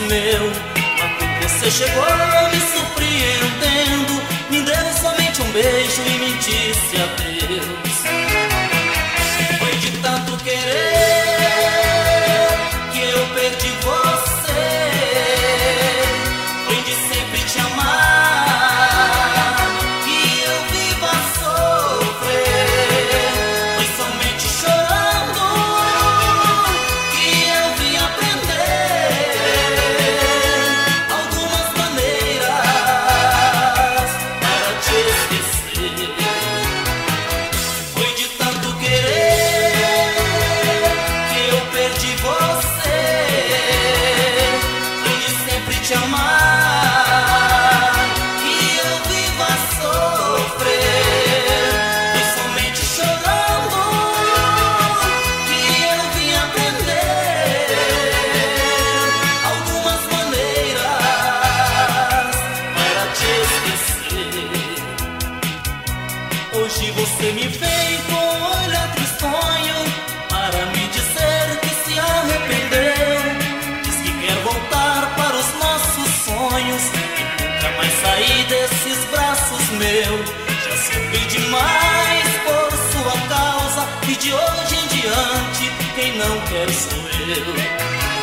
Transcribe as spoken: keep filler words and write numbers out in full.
meu. Quando você chegou me surpreendendo, me deu somente um beijo e me disse adeus. Foi de tanto querer que eu perdi você. Foi de sempre te amar que eu vivo a sofrer. Foi somente chorando que eu vim aprender algumas maneiras para te esquecer. Foi de tanto querer que eu perdi você. Foi de sempre te amar que eu vivo a sofrer. Foi somente chorando que eu vim aprender algumas maneiras para te esquecer. Hoje você me vem com um olhar tristonho para me dizer que se arrependeu. Diz que quer voltar para os nossos sonhos e nunca mais sair desses braços meus. Já sofri demais por sua causa e de hoje em diante quem não quer sou eu.